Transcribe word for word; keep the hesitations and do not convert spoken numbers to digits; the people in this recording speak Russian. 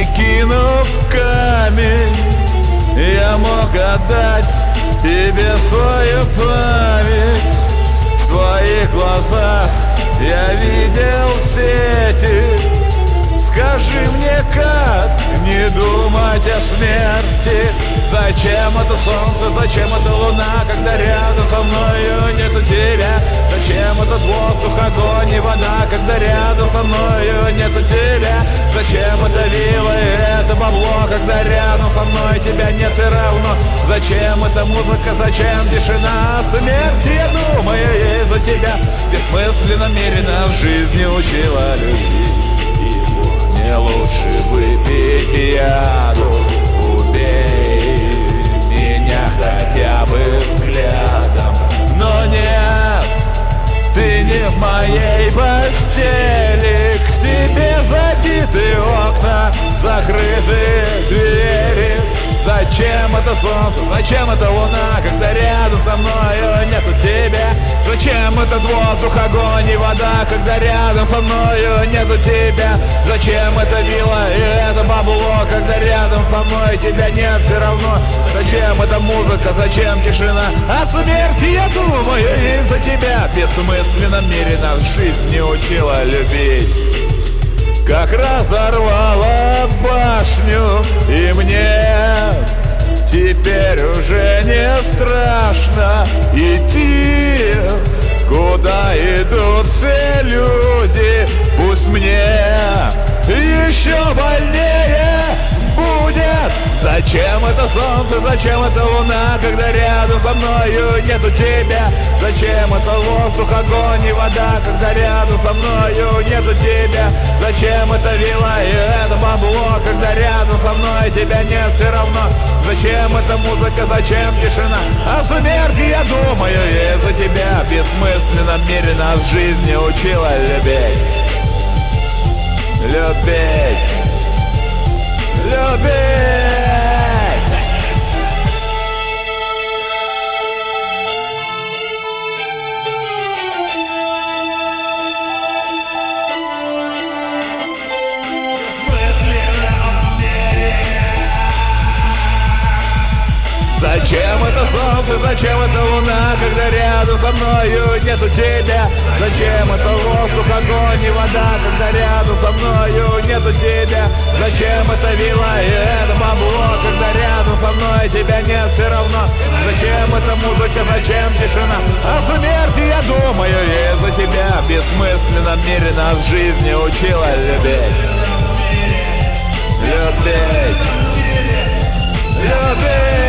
не кинув камень, я мог отдать тебе свою память. В твоих глазах я видел сети. Скажи мне, как не думать о смерти? Зачем это солнце, зачем это луна, когда рядом со мною нету тебя? Зачем этот воздух, огонь и вода, когда рядом со мною нету тебя? Зачем это вилла и это бабло, когда рядом со мной тебя нет и равно? Зачем эта музыка, зачем тишина? Смерть, я думаю, из-за тебя бессмысленно мерено в жизни учила любить. Мне лучше выпить яду, убей меня хотя бы взглядом. Но нет, ты не в моей постели, к тебе забиты окна, закрыты двери. Зачем это солнце, зачем это луна, когда рядом со мною нету тебя? Зачем этот воздух, огонь и вода, когда рядом со мною нету тебя? Зачем это вилла и это бабло, когда рядом со мной тебя нет все равно? Зачем эта музыка, зачем тишина? О смерти я думаю из-за тебя. Бессмысленно мерено в жизни учила любить. Как разорвала башню, и мне теперь уже не страшно идти, куда идут все люди. Пусть мне еще больнее будет. Зачем это солнце, зачем это луна, когда рядом со мною нету тебя? Зачем это воздух, огонь и вода, когда рядом со мною нету тебя? Зачем это вилла и это бабло, когда рядом со мной тебя нет все равно? Зачем эта музыка, зачем тишина? О смерти я думаю из-за тебя. Бессмысленно мерено в жизни учила любить. Любить. Любить. Зачем это солнце, зачем это луна, когда рядом со мною нету тебя? Зачем это воздух, огонь и вода, когда рядом со мною нету тебя? Зачем это вилла и это бабло, когда рядом со мной тебя нет все равно? Зачем эта музыка, зачем тишина? О смерти я думаю из-за тебя. Бессмысленно мерено в жизни учила любить. Любить. Любить.